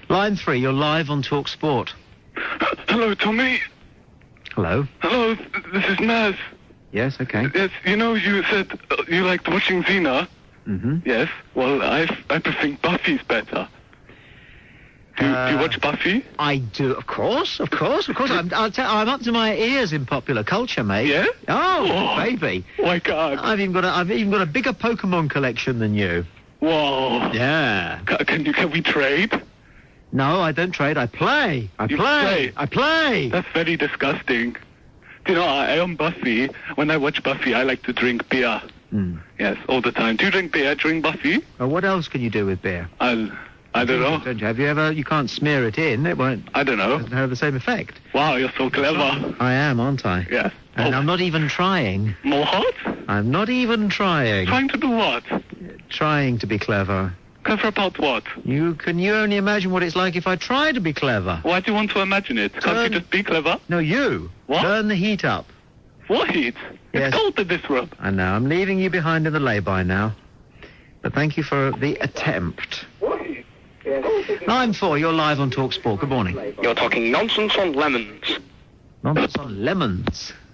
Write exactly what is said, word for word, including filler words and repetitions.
Line three, you're live on Talk Sport. Hello, Tommy. Hello. Hello, this is Naz. Yes, okay. Yes, you know, you said uh, you liked watching Xena. Mm-hmm. Yes, well, I, I think Buffy's better. Do, you- do you Uh, watch Buffy? I do, of course, of course, of course. I'm, I'll tell, I'm up to my ears in popular culture, mate. Yeah? Oh, Oh. baby. Oh, my God. I've even got a, I've even got a bigger Pokemon collection than you. Whoa. Yeah. Ca- Can you, can we trade? No, I don't trade. I play. I You play. play? I play. That's very disgusting. Do you know, I, I am Buffy. When I watch Buffy, I like to drink beer. Mm. Yes, all the time. Do you drink beer during Buffy? Well, what else can you do with beer? I'll, I don't know. Don't you? Have you ever? You can't smear it in. It won't I don't know. have the same effect. Wow, you're so clever. I am, aren't I? Yes. And Oh, I'm not even trying. more hot? I'm not even trying. Trying to do what? Trying to be clever. Clever about what? You can you only imagine what it's like if I try to be clever? Why do you want to imagine it? Can't Turn- you just be clever? No, you. What? Turn the heat up. What heat? Yes. It's cold in this room. I know. I'm leaving you behind in the lay-by now. But thank you for the attempt. What heat? Line four, you're live on Talk Sport. Good morning. You're talking nonsense on lemons. Nonsense on lemons.